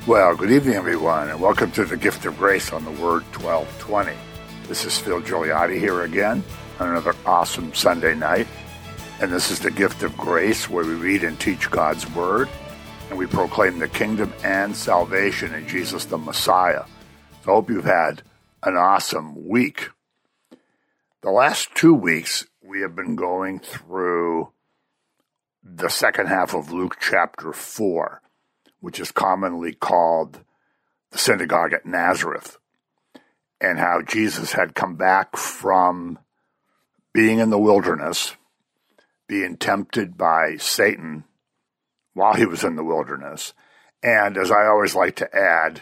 Well, good evening, everyone, and welcome to the Gift of Grace on the Word 1220. This is Phil Gigliotti here again on another awesome Sunday night, and this is the Gift of Grace, where we read and teach God's Word, and we proclaim the kingdom and salvation in Jesus the Messiah. So I hope you've had an awesome week. The last 2 weeks, we have been going through the second half of Luke chapter 4, which is commonly called the synagogue at Nazareth, and how Jesus had come back from being in the wilderness, being tempted by Satan while he was in the wilderness. And as I always like to add,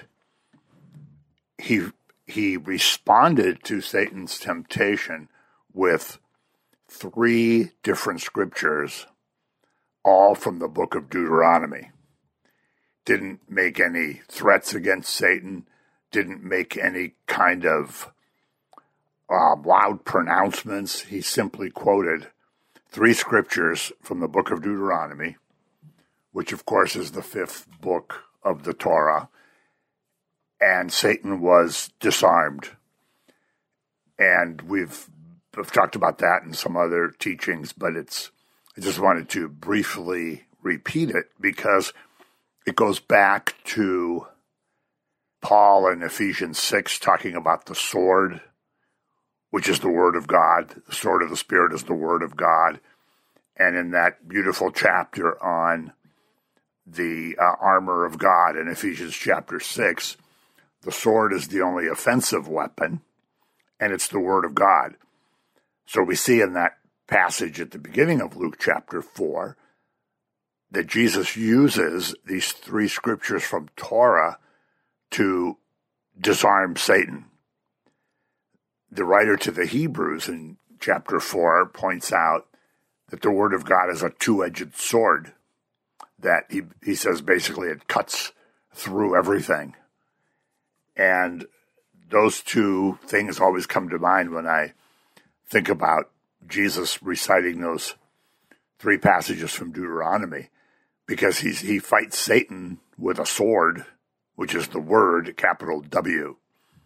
he responded to Satan's temptation with 3 different scriptures, all from the book of Deuteronomy. Didn't make any threats against Satan, didn't make any kind of loud pronouncements. He simply quoted 3 scriptures from the book of Deuteronomy, which of course is the 5th book of the Torah, and Satan was disarmed. And we've talked about that in some other teachings, but I just wanted to briefly repeat it because it goes back to Paul in Ephesians 6 talking about the sword, which is the Word of God. The sword of the Spirit is the Word of God. And in that beautiful chapter on the armor of God in Ephesians chapter 6, the sword is the only offensive weapon, and it's the Word of God. So we see in that passage at the beginning of Luke chapter 4 that Jesus uses these 3 scriptures from Torah to disarm Satan. The writer to the Hebrews in chapter 4 points out that the Word of God is a 2-edged sword, that he says basically it cuts through everything. And those 2 things always come to mind when I think about Jesus reciting those 3 passages from Deuteronomy, because he fights Satan with a sword, which is the Word, capital W.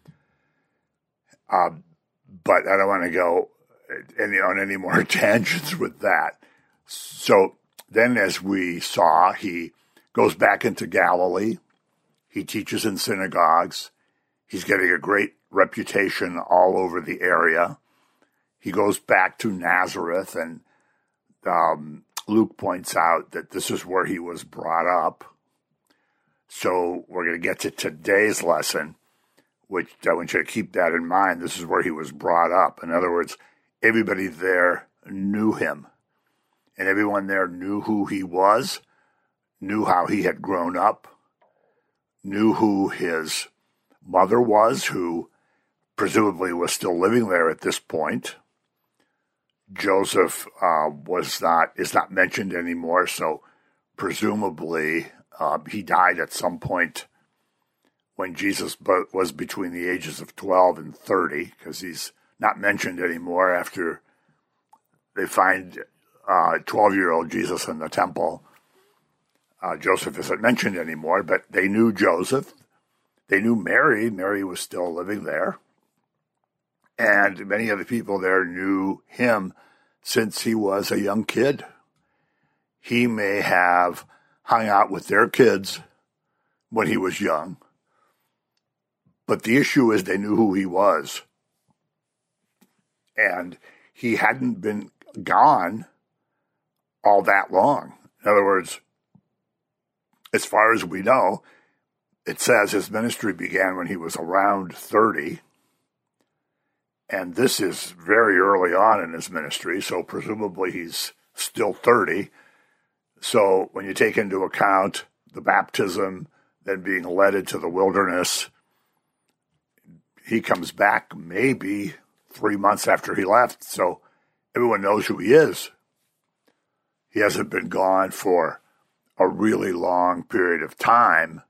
But I don't want to go on any more tangents with that. So then, as we saw, he goes back into Galilee. He teaches in synagogues. He's getting a great reputation all over the area. He goes back to Nazareth, and Luke points out that this is where he was brought up. So we're going to get to today's lesson, which I want you to keep that in mind. This is where he was brought up. In other words, everybody there knew him, and everyone there knew who he was, knew how he had grown up, knew who his mother was, who presumably was still living there at this point. Joseph is not mentioned anymore, so presumably he died at some point when Jesus was between the ages of 12 and 30, because he's not mentioned anymore after they find 12-year-old Jesus in the temple. Joseph isn't mentioned anymore, but they knew Joseph. They knew Mary. Mary was still living there. And many of the people there knew him since he was a young kid. He may have hung out with their kids when he was young, but the issue is they knew who he was. And he hadn't been gone all that long. In other words, as far as we know, it says his ministry began when he was around 30. And this is very early on in his ministry, so presumably he's still 30. So when you take into account the baptism, then being led into the wilderness, he comes back maybe 3 months after he left. So everyone knows who he is. He hasn't been gone for a really long period of time.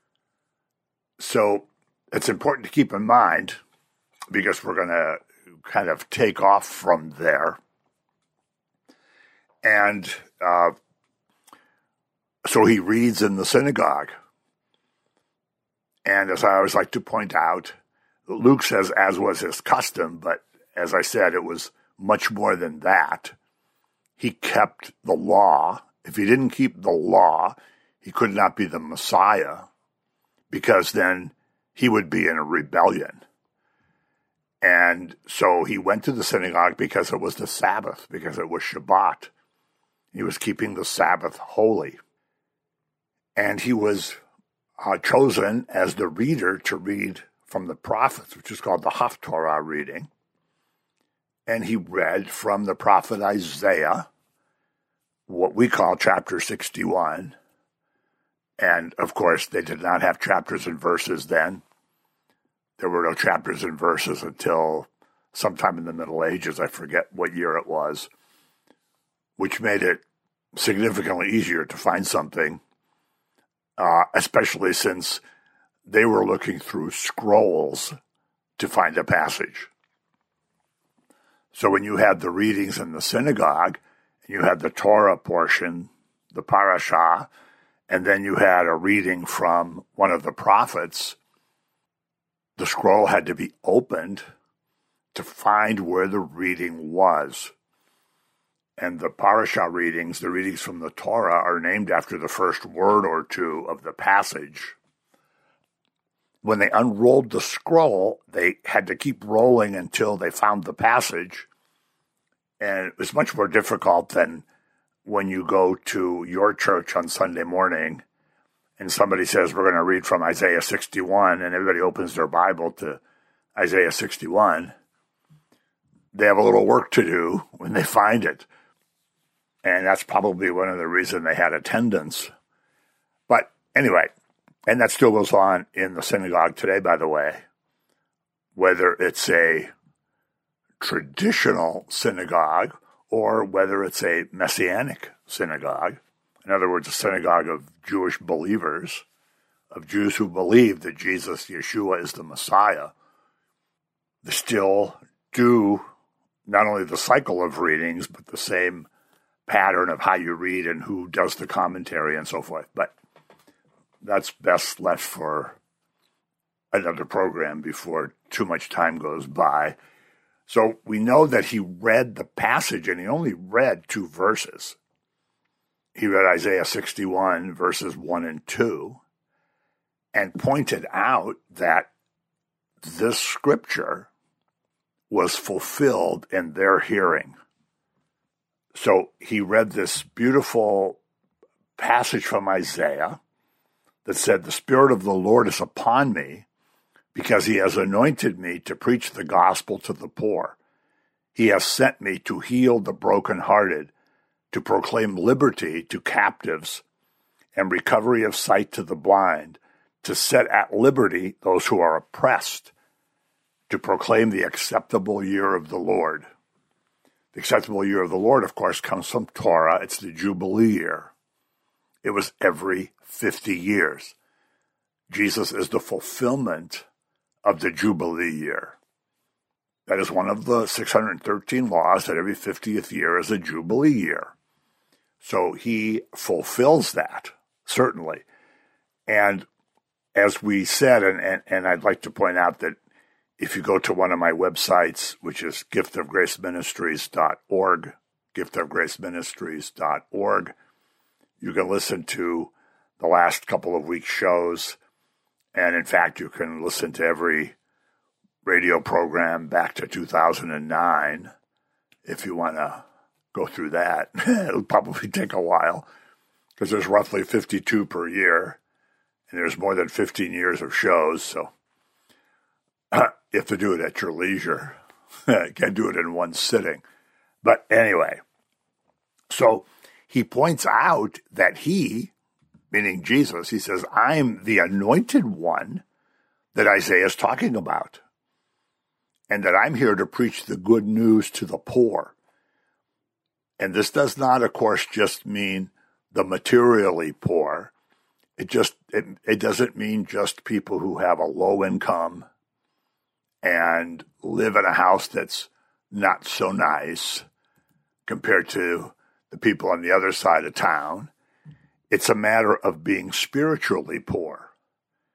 So it's important to keep in mind, because we're going to kind of take off from there. And so he reads in the synagogue. And as I always like to point out, Luke says, as was his custom, but as I said, it was much more than that. He kept the law. If he didn't keep the law, he could not be the Messiah, because then he would be in a rebellion. And so he went to the synagogue because it was the Sabbath, because it was Shabbat. He was keeping the Sabbath holy. And he was chosen as the reader to read from the prophets, which is called the Haftorah reading. And he read from the prophet Isaiah, what we call chapter 61. And, of course, they did not have chapters and verses then. There were no chapters and verses until sometime in the Middle Ages. I forget what year it was, which made it significantly easier to find something, especially since they were looking through scrolls to find a passage. So when you had the readings in the synagogue, you had the Torah portion, the parashah, and then you had a reading from one of the prophets, the scroll had to be opened to find where the reading was. And the parashah readings, the readings from the Torah, are named after the first word or two of the passage. When they unrolled the scroll, they had to keep rolling until they found the passage. And it was much more difficult than when you go to your church on Sunday morning and somebody says, we're going to read from Isaiah 61, and everybody opens their Bible to Isaiah 61. They have a little work to do when they find it. And that's probably one of the reasons they had attendance. But anyway, and that still goes on in the synagogue today, by the way, whether it's a traditional synagogue or whether it's a messianic synagogue. In other words, a synagogue of Jewish believers, of Jews who believe that Jesus, Yeshua, is the Messiah. They still do not only the cycle of readings, but the same pattern of how you read and who does the commentary and so forth. But that's best left for another program before too much time goes by. So we know that he read the passage, and he only read 2 verses. He read Isaiah 61, verses 1 and 2, and pointed out that this scripture was fulfilled in their hearing. So he read this beautiful passage from Isaiah that said, the Spirit of the Lord is upon me, because he has anointed me to preach the gospel to the poor. He has sent me to heal the brokenhearted, to proclaim liberty to captives and recovery of sight to the blind, to set at liberty those who are oppressed, to proclaim the acceptable year of the Lord. The acceptable year of the Lord, of course, comes from Torah. It's the Jubilee year. It was every 50 years. Jesus is the fulfillment of the Jubilee year. That is one of the 613 laws, that every 50th year is a Jubilee year. So he fulfills that, certainly. And as we said, and I'd like to point out that if you go to one of my websites, which is giftofgraceministries.org, giftofgraceministries.org, you can listen to the last couple of weeks' shows. And in fact, you can listen to every radio program back to 2009 if you want to go through that. It'll probably take a while because there's roughly 52 per year, and there's more than 15 years of shows, so you have to do it at your leisure. You can't do it in one sitting. But anyway, so he points out that he, meaning Jesus, he says, I'm the anointed one that Isaiah is talking about, and that I'm here to preach the good news to the poor. And this does not, of course, just mean the materially poor. It doesn't mean just people who have a low income and live in a house that's not so nice compared to the people on the other side of town. It's a matter of being spiritually poor.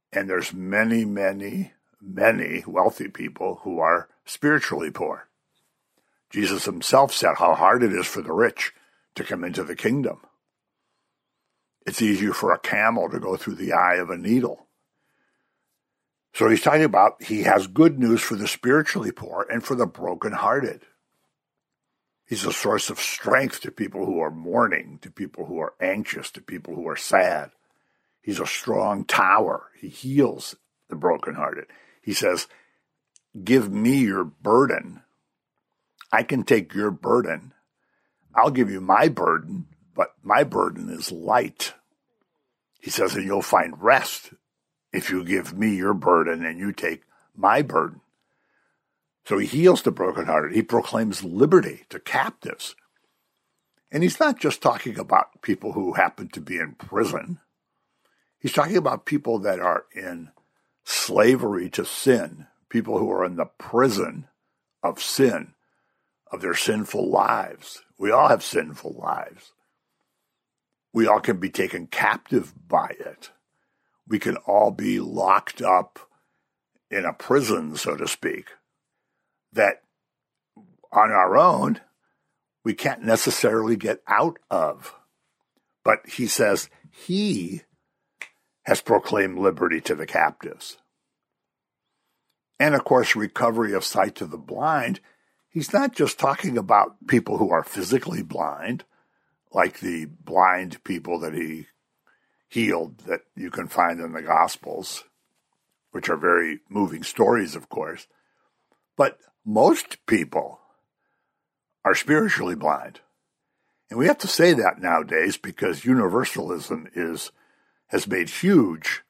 And there's many, many, many wealthy people who are spiritually poor. Jesus himself said how hard it is for the rich to come into the kingdom. It's easier for a camel to go through the eye of a needle. So he's talking about he has good news for the spiritually poor and for the brokenhearted. He's a source of strength to people who are mourning, to people who are anxious, to people who are sad. He's a strong tower. He heals the brokenhearted. He says, give me your burden. I can take your burden. I'll give you my burden, but my burden is light. He says, and you'll find rest if you give me your burden and you take my burden. So he heals the brokenhearted. He proclaims liberty to captives. And he's not just talking about people who happen to be in prison. He's talking about people that are in slavery to sin, people who are in the prison of sin, of their sinful lives. We all have sinful lives. We all can be taken captive by it. We can all be locked up in a prison, so to speak, that on our own, we can't necessarily get out of. But he says he has proclaimed liberty to the captives. And of course, recovery of sight to the blind. He's not just talking about people who are physically blind, like the blind people that he healed that you can find in the Gospels, which are very moving stories, of course. But most people are spiritually blind. And we have to say that nowadays because universalism has made huge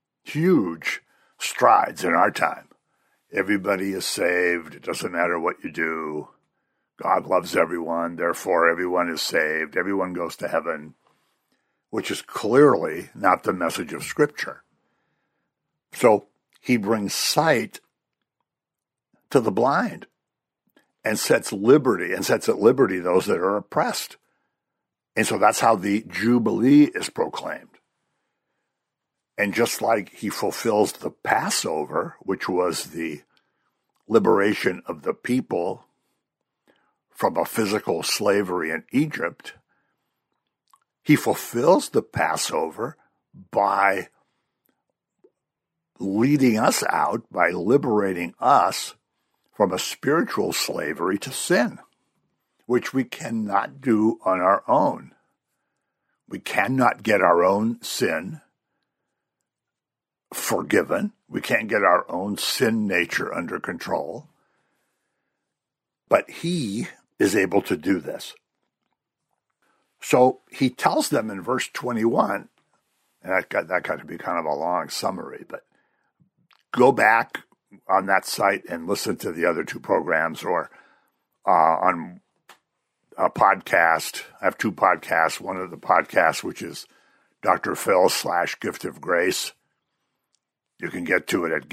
strides in our time. Everybody is saved. It doesn't matter what you do. God loves everyone. Therefore, everyone is saved. Everyone goes to heaven, which is clearly not the message of Scripture. So he brings sight to the blind and sets at liberty those that are oppressed. And so that's how the Jubilee is proclaimed. And just like he fulfills the Passover, which was the liberation of the people from a physical slavery in Egypt, he fulfills the Passover by leading us out, by liberating us from a spiritual slavery to sin, which we cannot do on our own. We cannot get our own sin forgiven. We can't get our own sin nature under control. But he is able to do this. So he tells them in verse 21, and that got to be kind of a long summary, but go back on that site and listen to the other two programs or on a podcast. I have two podcasts. One of the podcasts, which is Dr. Phil / Gift of Grace. You can get to it at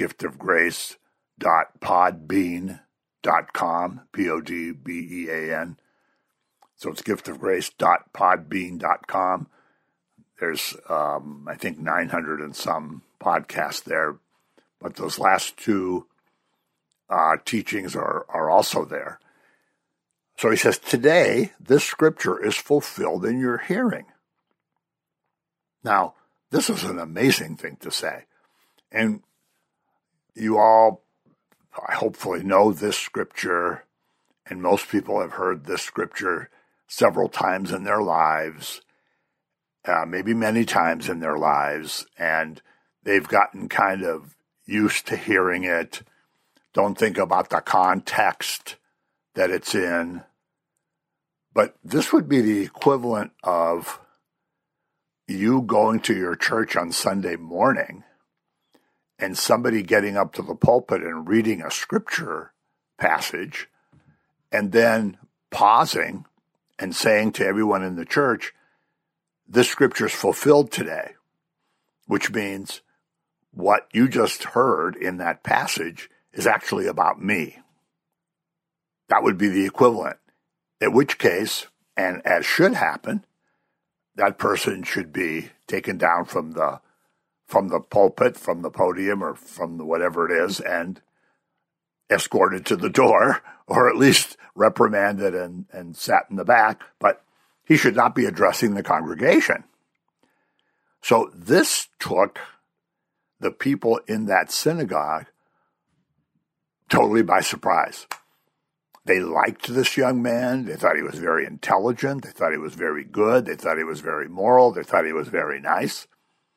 giftofgrace.podbean.com, Podbean. So it's giftofgrace.podbean.com. There's, I think, 900 and some podcasts there. But those last two teachings are also there. So he says, today, this scripture is fulfilled in your hearing. Now, this is an amazing thing to say. And you all hopefully know this scripture, and most people have heard this scripture several times in their lives, maybe many times in their lives, and they've gotten kind of used to hearing it. Don't think about the context that it's in. But this would be the equivalent of you going to your church on Sunday morning and somebody getting up to the pulpit and reading a scripture passage and then pausing and saying to everyone in the church, this scripture is fulfilled today, which means what you just heard in that passage is actually about me. That would be the equivalent. In which case, and as should happen, that person should be taken down from the from the pulpit, from the podium, or from whatever it is, and escorted to the door, or at least reprimanded and sat in the back, but he should not be addressing the congregation. So this took the people in that synagogue totally by surprise. They liked this young man. They thought he was very intelligent. They thought he was very good. They thought he was very moral. They thought he was very nice.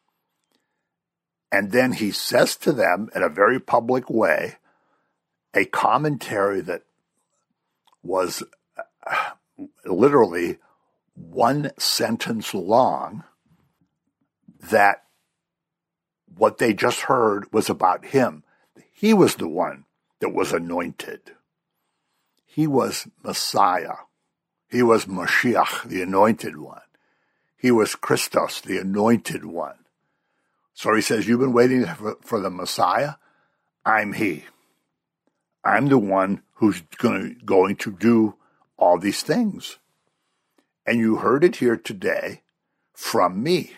And then he says to them in a very public way a commentary that was literally one sentence long, that what they just heard was about him. He was the one that was anointed. He was Messiah. He was Mashiach, the anointed one. He was Christos, the anointed one. So he says, you've been waiting for the Messiah? I'm he. I'm the one who's going to do all these things. And you heard it here today from me.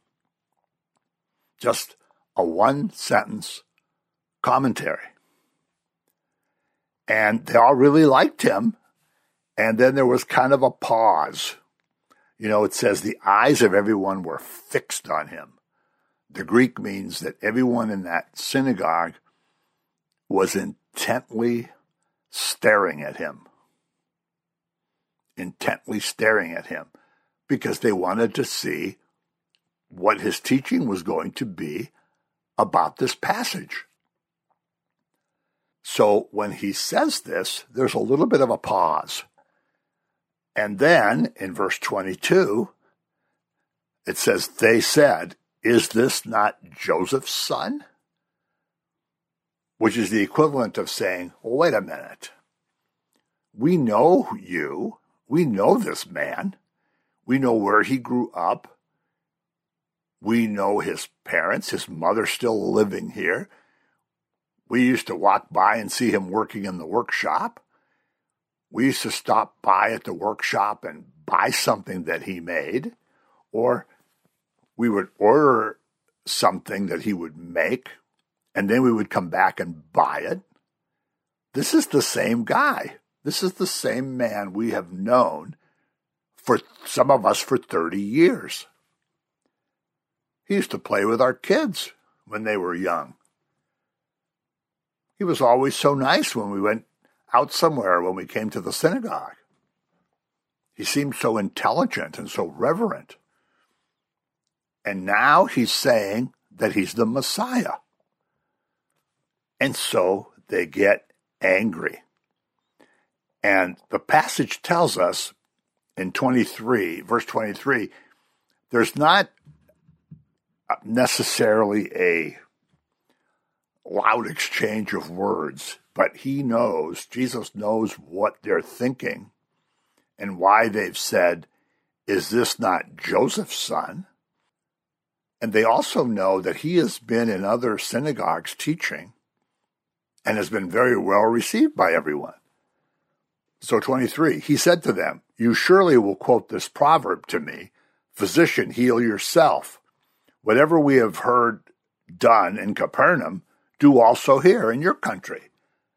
Just a one-sentence commentary. And they all really liked him. And then there was kind of a pause. You know, it says the eyes of everyone were fixed on him. The Greek means that everyone in that synagogue was intently staring at him. Intently staring at him. Because they wanted to see what his teaching was going to be about this passage. So when he says this, there's a little bit of a pause. And then in verse 22, it says, they said, is this not Joseph's son? Which is the equivalent of saying, well, wait a minute. We know you. We know this man. We know where he grew up. We know his parents, his mother still living here. We used to walk by and see him working in the workshop. We used to stop by at the workshop and buy something that he made, or we would order something that he would make, and then we would come back and buy it. This is the same guy. This is the same man we have known for some of us for 30 years. He used to play with our kids when they were young. He was always so nice when we went out somewhere, when we came to the synagogue. He seemed so intelligent and so reverent. And now he's saying that he's the Messiah. And so they get angry. And the passage tells us in verse 23, there's not necessarily a loud exchange of words, but Jesus knows what they're thinking and why they've said, is this not Joseph's son? And they also know that he has been in other synagogues teaching and has been very well received by everyone. So 23, he said to them, you surely will quote this proverb to me, physician, heal yourself. Whatever we have heard done in Capernaum, do also here in your country.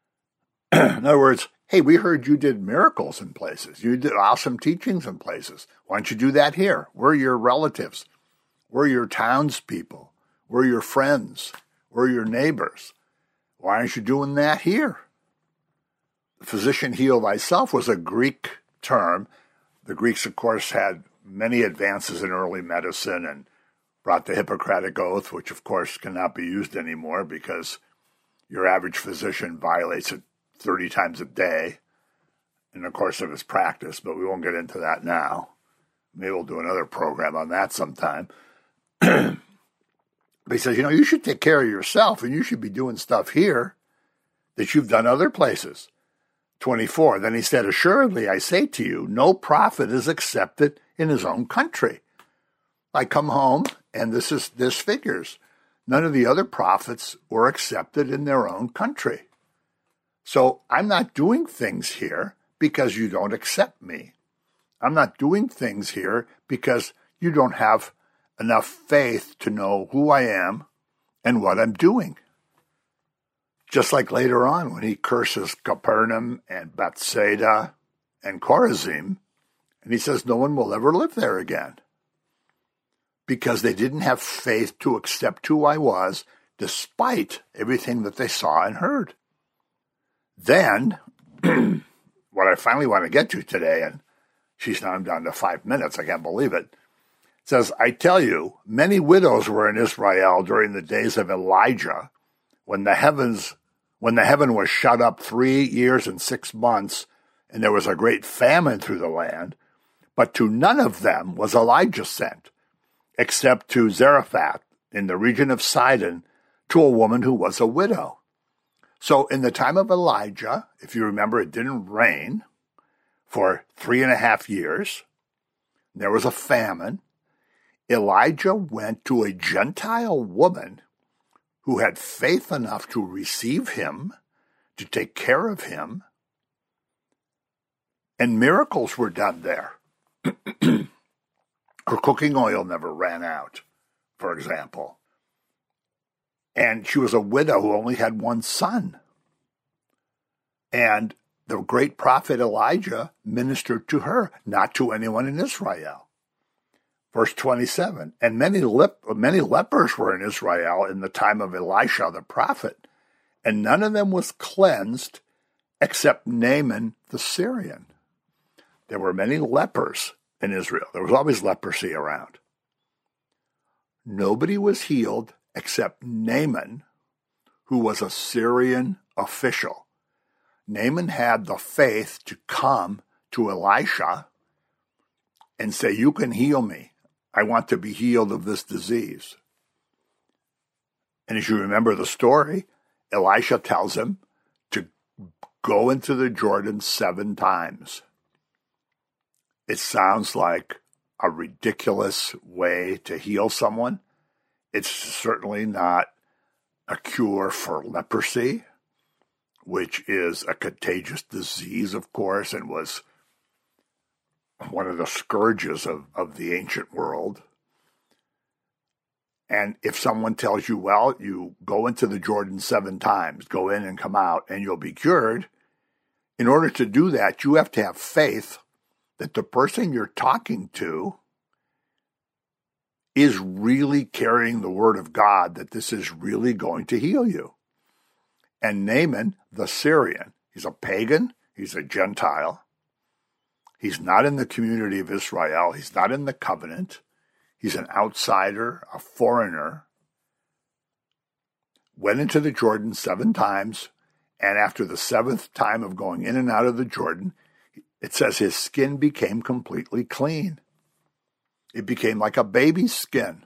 In other words, hey, we heard you did miracles in places. You did awesome teachings in places. Why don't you do that here? We're your relatives. We're your townspeople. We're your friends. We're your neighbors. Why aren't you doing that here? Physician, heal thyself was a Greek term. The Greeks, of course, had many advances in early medicine and brought the Hippocratic Oath, which, of course, cannot be used anymore because your average physician violates it 30 times a day in the course of his practice, but we won't get into that now. Maybe we'll do another program on that sometime. But he says, you should take care of yourself, and you should be doing stuff here that you've done other places. 24, then he said, assuredly, I say to you, no prophet is accepted in his own country. I come home, and this figures. None of the other prophets were accepted in their own country. So I'm not doing things here because you don't accept me. I'm not doing things here because you don't have enough faith to know who I am, and what I'm doing. Just like later on when he curses Capernaum and Bethsaida and Chorazim, and he says no one will ever live there again because they didn't have faith to accept who I was despite everything that they saw and heard. Then, what I finally want to get to today, and now I'm down to 5 minutes, I can't believe it, says, I tell you, many widows were in Israel during the days of Elijah, when the heaven was shut up 3 years and 6 months, and there was a great famine through the land, but to none of them was Elijah sent, except to Zarephath in the region of Sidon, to a woman who was a widow. So in the time of Elijah, if you remember, it didn't rain for 3.5 years. There was a famine. Elijah went to a Gentile woman who had faith enough to receive him, to take care of him, and miracles were done there. Her cooking oil never ran out, for example. And she was a widow who only had one son. And the great prophet Elijah ministered to her, not to anyone in Israel. Verse 27, and many lepers were in Israel in the time of Elisha the prophet, and none of them was cleansed except Naaman the Syrian. There were many lepers in Israel. There was always leprosy around. Nobody was healed except Naaman, who was a Syrian official. Naaman had the faith to come to Elisha and say, you can heal me. I want to be healed of this disease. And as you remember the story, Elisha tells him to go into the Jordan 7 times. It sounds like a ridiculous way to heal someone. It's certainly not a cure for leprosy, which is a contagious disease, of course, and was one of the scourges of the ancient world. And if someone tells you, well, you go into the Jordan 7 times, go in and come out, and you'll be cured, in order to do that, you have to have faith that the person you're talking to is really carrying the word of God, that this is really going to heal you. And Naaman, the Syrian, he's a pagan, he's a Gentile. He's not in the community of Israel. He's not in the covenant. He's an outsider, a foreigner. Went into the Jordan 7 times, and after the 7th time of going in and out of the Jordan, it says his skin became completely clean. It became like a baby's skin.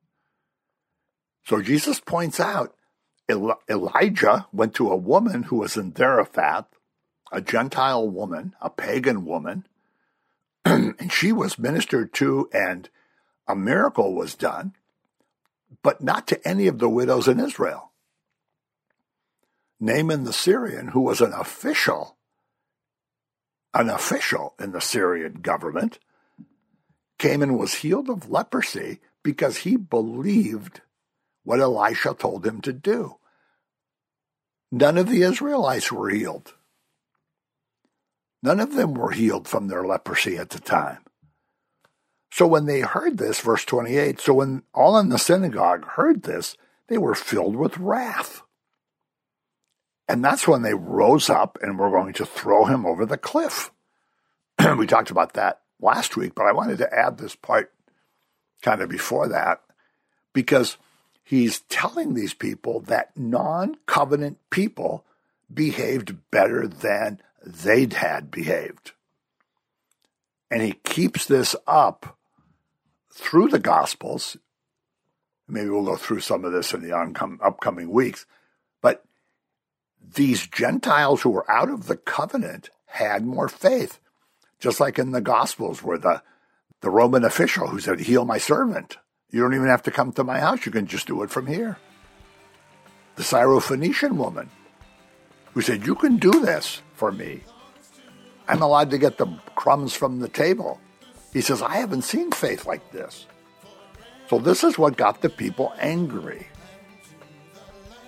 So Jesus points out, Elijah went to a woman who was in Zarephath, a Gentile woman, a pagan woman, and she was ministered to and a miracle was done, but not to any of the widows in Israel. Naaman the Syrian, who was an official in the Syrian government, came and was healed of leprosy because he believed what Elisha told him to do. None of the Israelites were healed. None of them were healed from their leprosy at the time. So when they heard this, verse 28, so when all in the synagogue heard this, they were filled with wrath. And that's when they rose up and were going to throw him over the cliff. We talked about that last week, but I wanted to add this part kind of before that, because he's telling these people that non-covenant people behaved better than they'd had behaved. And he keeps this up through the Gospels. Maybe we'll go through some of this in the upcoming weeks. But these Gentiles who were out of the covenant had more faith. Just like in the Gospels where the Roman official who said, heal my servant. You don't even have to come to my house. You can just do it from here. The Syrophoenician woman who said, you can do this for me. I'm allowed to get the crumbs from the table. He says, I haven't seen faith like this. So this is what got the people angry.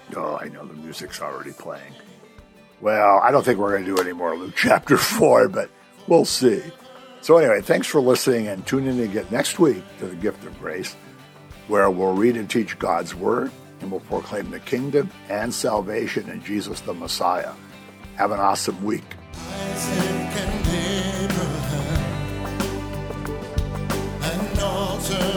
Oh, I know the music's already playing. Well, I don't think we're going to do any more Luke chapter 4, but we'll see. So anyway, thanks for listening, and tune in again next week to the Gift of Grace, where we'll read and teach God's Word, and we'll proclaim the kingdom and salvation in Jesus the Messiah. Have an awesome week. Isaac and Abraham, an altar